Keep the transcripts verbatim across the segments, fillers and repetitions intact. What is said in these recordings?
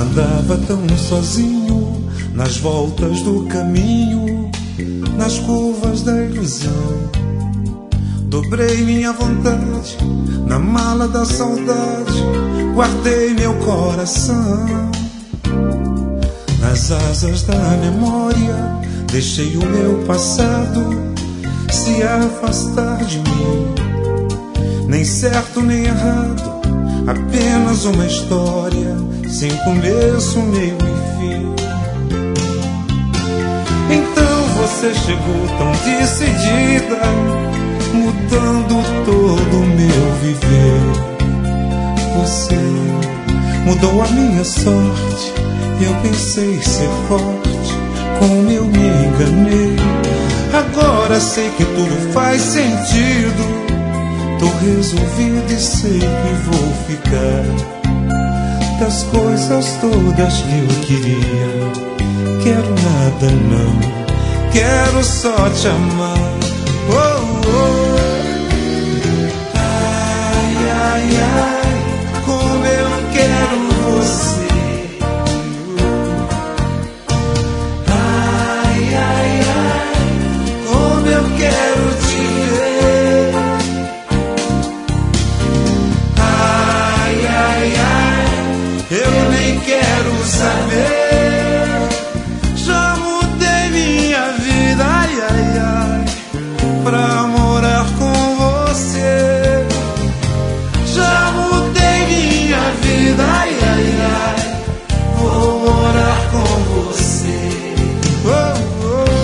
Andava tão sozinho nas voltas do caminho, nas curvas da ilusão. Dobrei minha vontade na mala da saudade, guardei meu coração. Nas asas da memória deixei o meu passado se afastar de mim. Nem certo nem errado, apenas uma história sem começo, meio e fim. Então você chegou tão decidida, mudando todo o meu viver. Você mudou a minha sorte e eu pensei ser forte, como eu me enganei. Agora sei que tudo faz sentido, tô resolvido e sei que vou ficar. Das coisas todas que eu queria, quero nada não, quero só te amar. Oh, oh. Ai, ai, ai, como eu quero você. Ai, ai, ai, como eu quero te ver. Ai, ai, ai, eu nem quero saber. Já mudei minha vida, ai, ai, ai, pra morar com você. Já mudei minha vida, ai, ai, ai, vou morar com você. Oh, oh.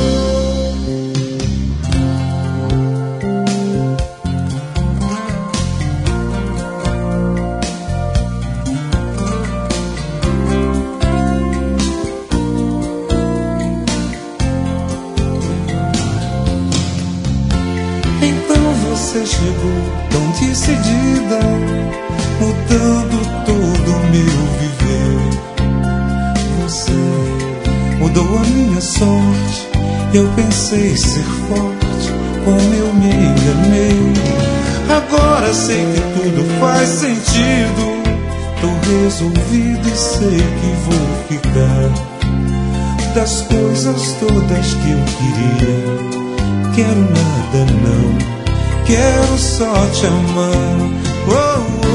Você chegou tão decidida, mudando todo o meu viver. Você mudou a minha sorte, eu pensei ser forte, como eu me enganei. Agora sei que tudo faz sentido, tô resolvido e sei que vou ficar. Das coisas todas que eu queria, quero nada não, quero só te amar. Oh, oh.